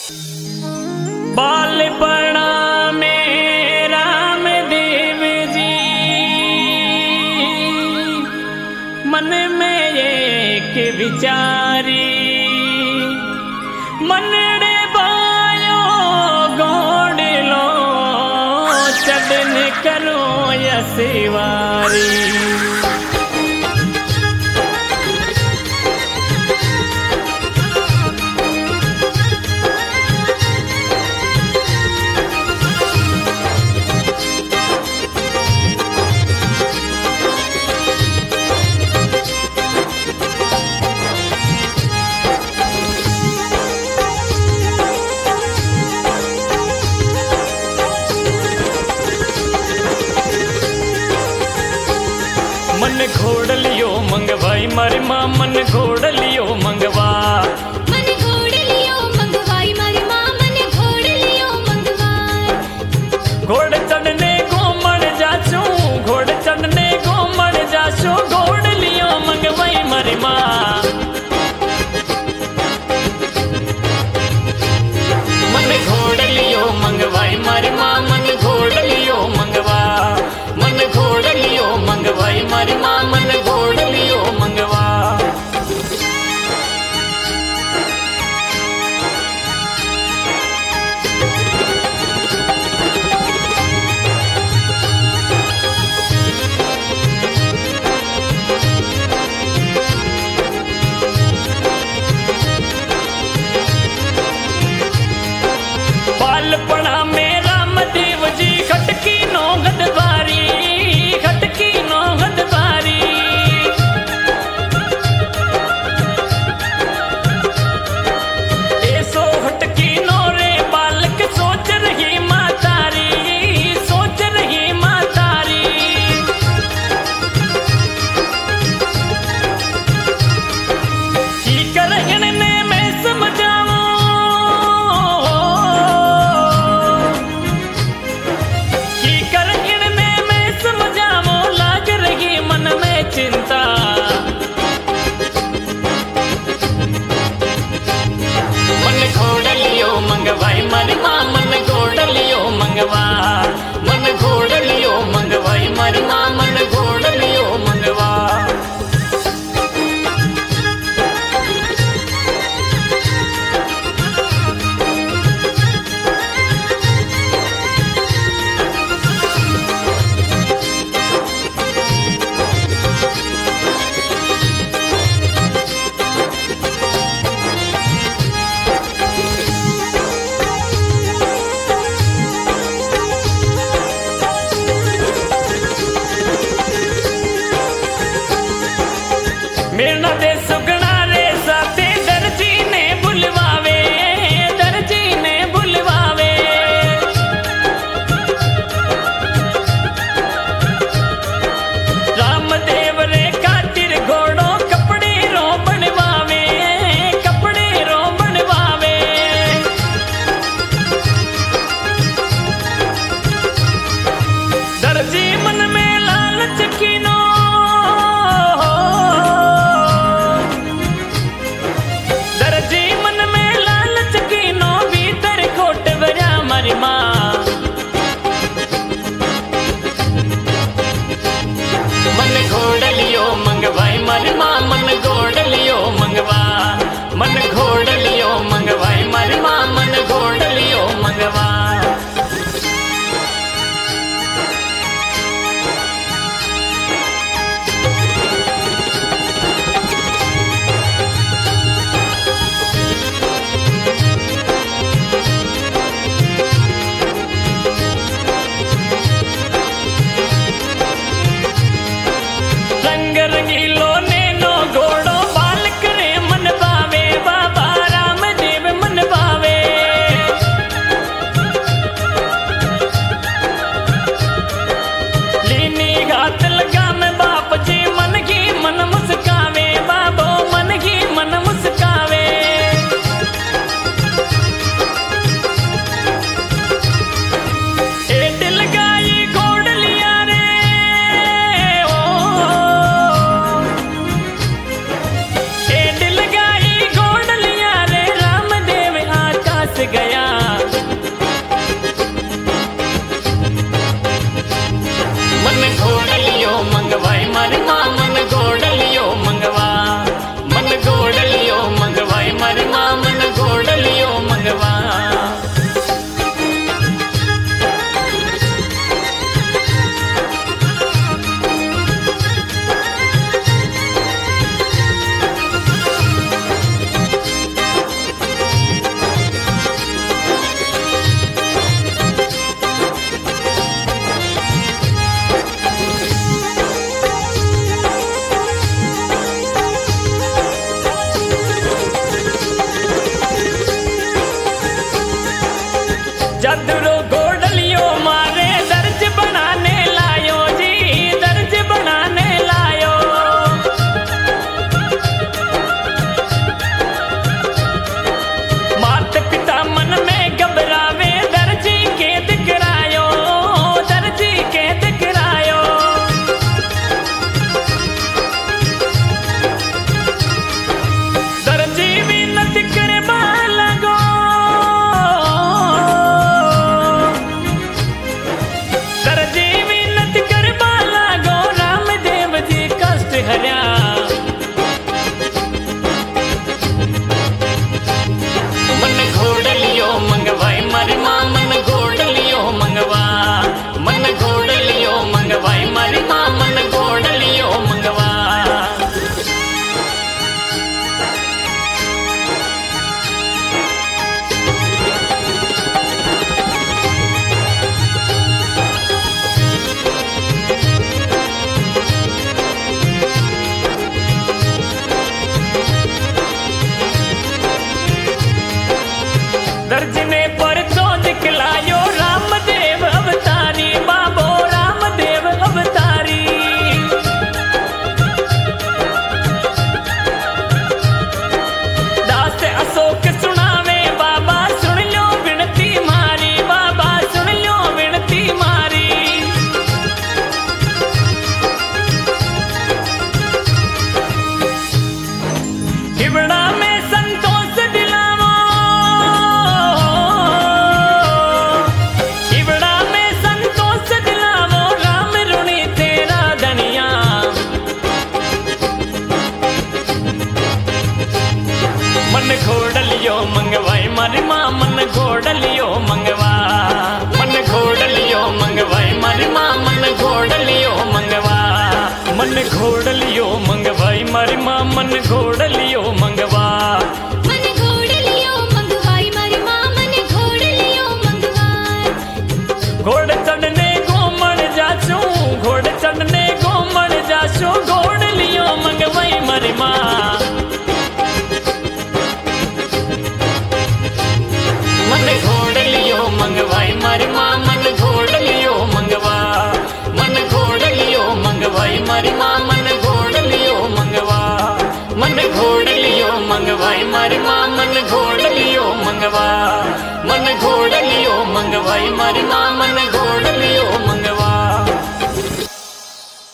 बालपणा में रामदेव जी मन में एक विचारी, मनड़े बायो गोड़ लो चढ़न करो यसेवारी। दर्ज ने पर तो दिखलायो रामदेव अवतारी बाबो रामदेव अवतारी। दास अशोक सुनावे बाबा सुन लो विनती मारी बाबा सुन लो विनती मारी। हिवड़ा में संतोष दिलावो हिवड़ा में संतोष दिलावो राम ऋणी तेरा धनिया। मन घोड़लियो मंगवाई मारी माँ मन घोड़लियो मंगवा मन घोड़लियो मंगवाई मारी माँ मन घोड़लियो मंगवा मन घोड़लियो मंगवाई मारी माँ मन घोड़लियो मंगवा मन घोड़लियो मंगवाई मारी माँ मन घोड़लियो मंगवा। घोड़ चढ़ने घूमण जासू घोड़ चढ़ने घूमण जासू घोड़लियो मंगवाई मारी माँ। मन घोड़लियो मंगवाई मारी माँ मन घोड़लियो मंगवा मन घोड़लियो मंगवाई मारी माँ मन घोड़लियो मंगवा मन घोड़लियो मंगवाई मारी माँ मन घोड़लियो मंगवा मन घोड़लियो मंगवाई मारी माँ मन घोड़लियो